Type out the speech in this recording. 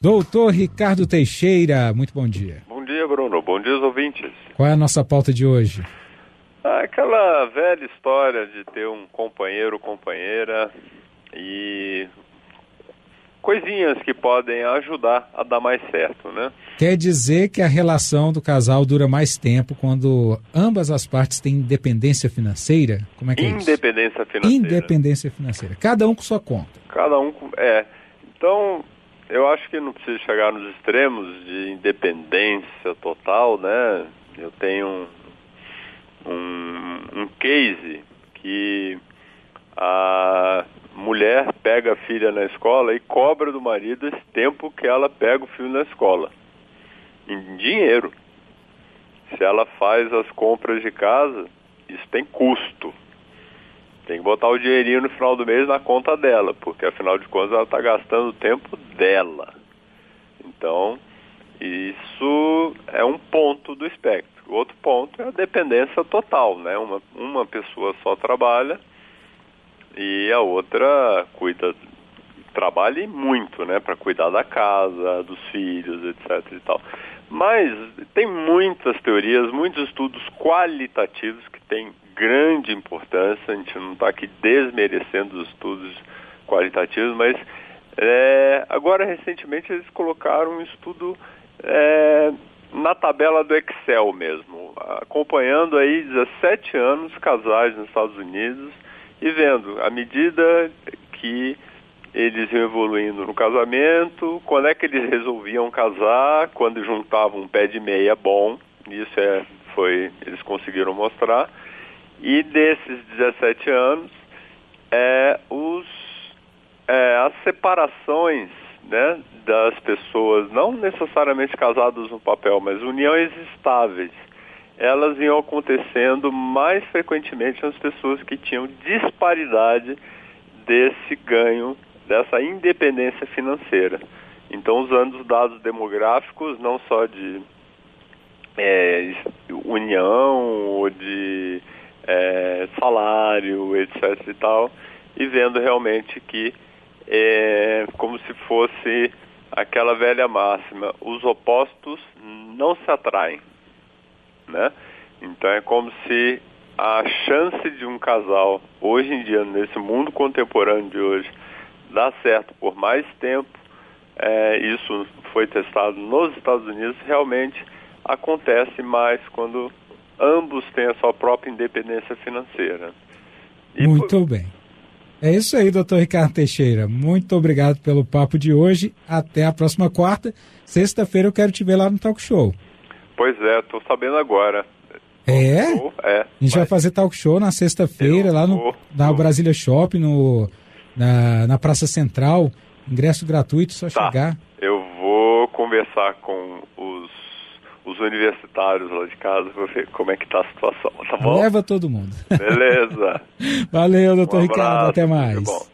Doutor Ricardo Teixeira, muito bom dia. Bom dia, Bruno. Bom dia, os ouvintes. Qual é a nossa pauta de hoje? Aquela velha história de ter um companheiro ou companheira e coisinhas que podem ajudar a dar mais certo, né? Quer dizer que a relação do casal dura mais tempo quando ambas as partes têm independência financeira? Como é que é isso? Independência financeira. Independência financeira. Cada um com sua conta. Cada um Então, eu acho que não precisa chegar nos extremos de independência total, né? Eu tenho um case que a mulher pega a filha na escola e cobra do marido esse tempo que ela pega o filho na escola, em dinheiro. Se ela faz as compras de casa, isso tem custo. Tem que botar o dinheirinho no final do mês na conta dela, porque afinal de contas ela está gastando o tempo dela. Então, isso é um ponto do espectro. O outro ponto é a dependência total, né? Uma pessoa só trabalha e a outra trabalha muito, né? Para cuidar da casa, dos filhos, etc. e tal. Mas tem muitas teorias, muitos estudos qualitativos que têm grande importância. A gente não está aqui desmerecendo os estudos qualitativos, mas agora recentemente eles colocaram um estudo na tabela do Excel mesmo, acompanhando aí 17 anos casais nos Estados Unidos e vendo à medida que eles iam evoluindo no casamento, quando é que eles resolviam casar, quando juntavam um pé de meia bom, isso eles conseguiram mostrar, e desses 17 anos, as separações, né, das pessoas, não necessariamente casadas no papel, mas uniões estáveis, elas iam acontecendo mais frequentemente nas pessoas que tinham disparidade desse ganho, dessa independência financeira. Então, usando os dados demográficos, não só de união ou de salário, etc. e tal, e vendo realmente que como se fosse aquela velha máxima, os opostos não se atraem, né? Então é como se a chance de um casal, hoje em dia, nesse mundo contemporâneo de hoje, dar certo por mais tempo, isso foi testado nos Estados Unidos, realmente acontece mais quando ambos têm a sua própria independência financeira. Muito bem. É isso aí, doutor Ricardo Teixeira. Muito obrigado pelo papo de hoje. Até a próxima quarta. Sexta-feira eu quero te ver lá no Talk Show. Pois estou sabendo agora. A gente vai fazer Talk Show na sexta-feira, lá na Brasília Shopping, na Praça Central. Ingresso gratuito, só chegar. Eu vou conversar com os universitários lá de casa, vou ver como é que tá a situação, tá bom? Leva todo mundo. Beleza. Valeu, doutor Ricardo, até mais.